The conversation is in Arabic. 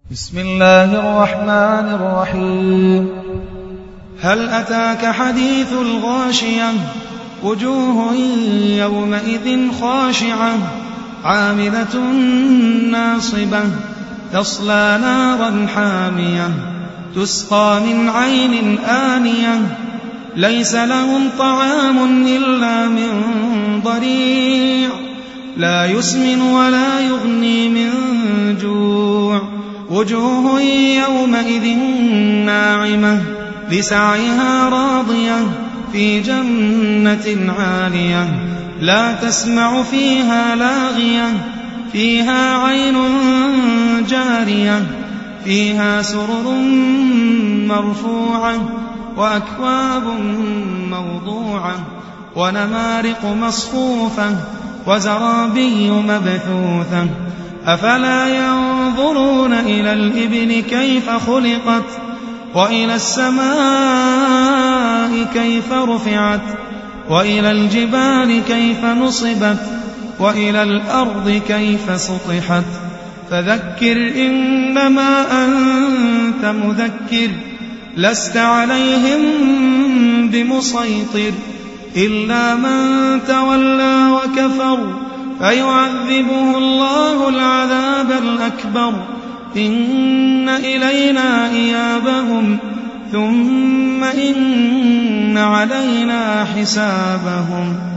بسم الله الرحمن الرحيم. هل أتاك حديث الغاشية؟ وجوه يومئذ خاشعة عاملة ناصبة تصلى نارا حامية تسقى من عين آنية ليس لهم طعام إلا من ضريع لا يسمن ولا يغني من جوع. وجوه يومئذ ناعمة لسعيها راضية في جنة عالية لا تسمع فيها لاغية فيها عين جارية فيها سرر مرفوعة وأكواب موضوعة ونمارق مصفوفة وزرابي مبثوثة. أفلا ينظرون إلى الإبل كيف خلقت وإلى السماء كيف رفعت وإلى الجبال كيف نصبت وإلى الأرض كيف سطحت. فذكر إنما أنت مذكر لست عليهم بمسيطر إلا من تولى وكفر فيعذبه الله العذاب الأكبر. إن إلينا إيابهم ثم إن علينا حسابهم.